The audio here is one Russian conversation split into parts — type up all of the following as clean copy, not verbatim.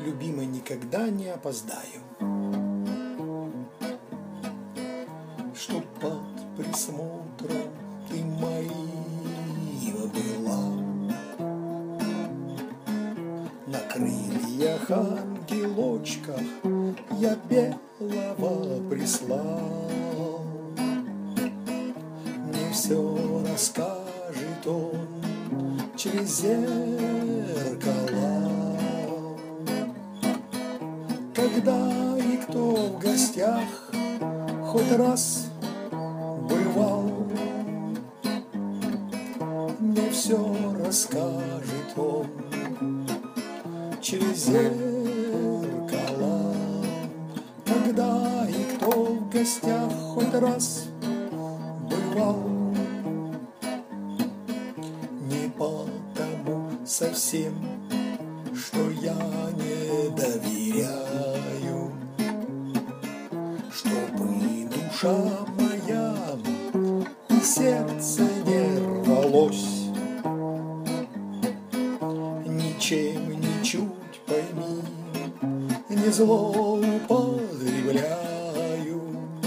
любимый, никогда не опоздаю. Что под присмотром ты моим была, на крыльях ангелочках я белого прислал. Мне все расскажет он через зеркала, когда и кто в гостях хоть раз бывал. Мне все расскажет он через зеркала, когда и кто в гостях хоть раз бывал. Не потому совсем, что я не доверяю, чтобы душа моя и сердце не рвалось. Ничем, ничуть, пойми, не злоупотребляю.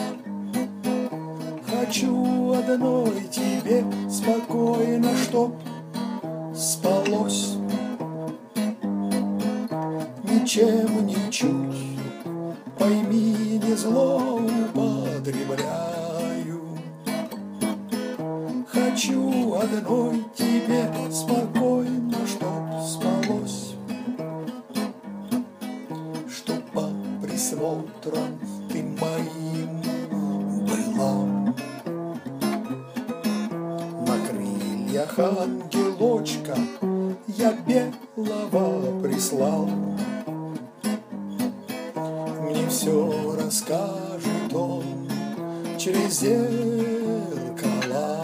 Хочу одной тебе спокойно, чтоб спалось. Ничем, ничуть, пойми, не злоупотребляю. Хочу одной тебе спокойно, чтоб спалось. Чтоб под присмотром ты моим была, на крыльях ангелочка я белого прислал. Мне все расскажет он через зеркала,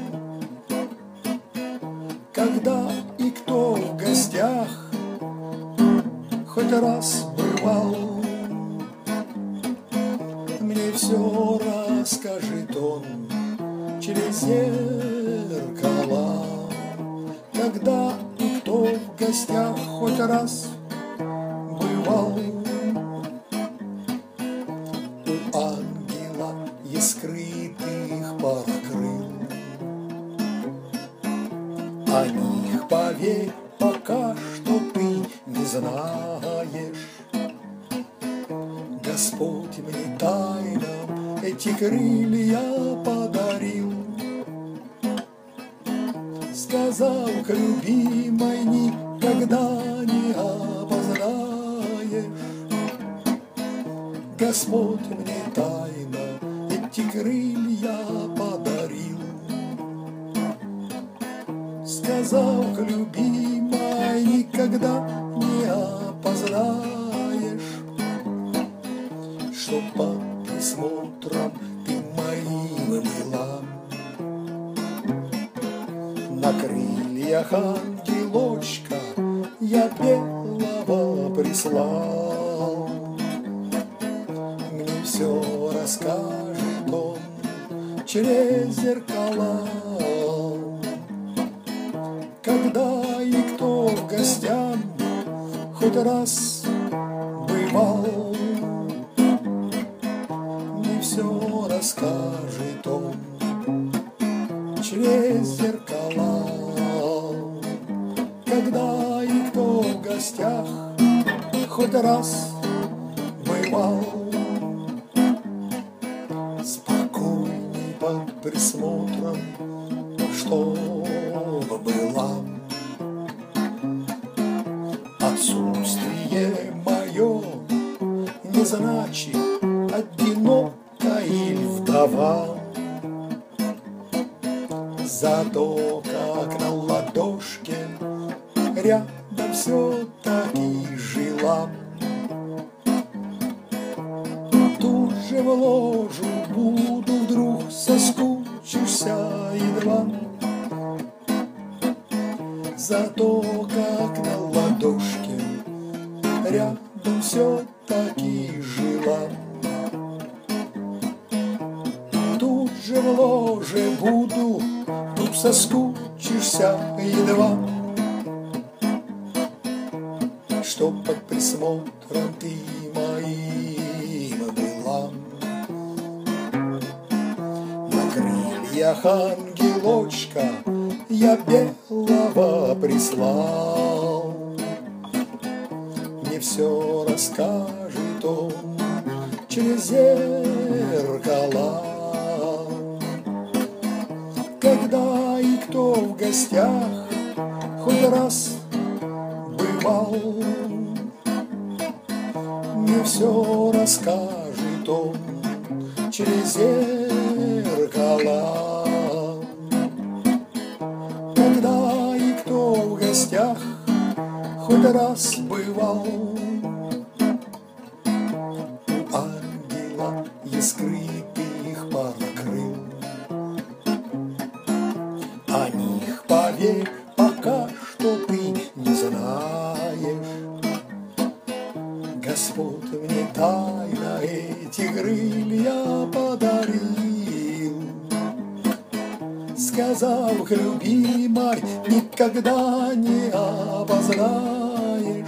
когда и кто в гостях хоть раз бывал. Мне все расскажет он через зеркала, когда и кто в гостях хоть раз бывал. У ангела есть скрытых пар крыл, о них, поверь, пока что ты не знаешь. Господь мне тайно эти крылья подарил, сказал к любимой никогда не опоздаешь. Господь мне тайно эти крылья подарил, сказал к любимой никогда не опоздаешь. Что под присмотром ты моим была, на крыльях ангелочка я белого прислал. Мне все расскажет он через зеркала, когда и кто в гостях хоть раз бывал. Мне все расскажет он через зеркала, когда и кто в гостях хоть раз бывал. Спокойней под присмотром, чтобы была. Отсутствие мое не значит одинока или вдова. Зато как на ладошке рядом все-таки жила. Тут же в ложу буду, вдруг соскучишься едва. Зато как на ладошке рядом все-таки жила. Тут же в ложе буду, тут соскучишься едва. что под присмотром ты моим была. На крыльях ангелочка я белого прислал. Мне все расскажет он через зеркала. Когда и кто в гостях хоть раз бывал, мне все расскажет он через зеркала. Когда и кто в гостях хоть раз бывал, у ангела есть скрытых пара крыл. О них, поверь, пока что ты не знаешь. Господь мне тайно эти крылья подарил, сказав, любимой, никогда не опознаешь.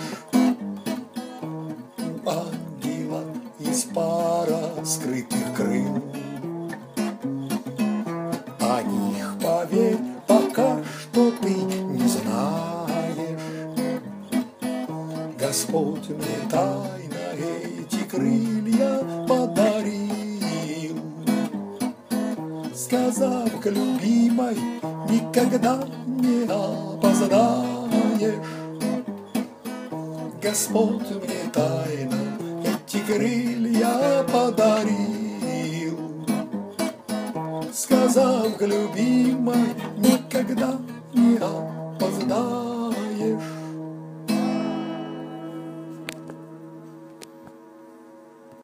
У ангела есть пара скрытых крыл. О них, поверь, пока что ты не знаешь. Господь мне тайно эти крылья подарил, сказав, к любимой, никогда не опознаешь. Господь мне тайно эти крылья подарил, сказав, к любимой, никогда не опознаешь.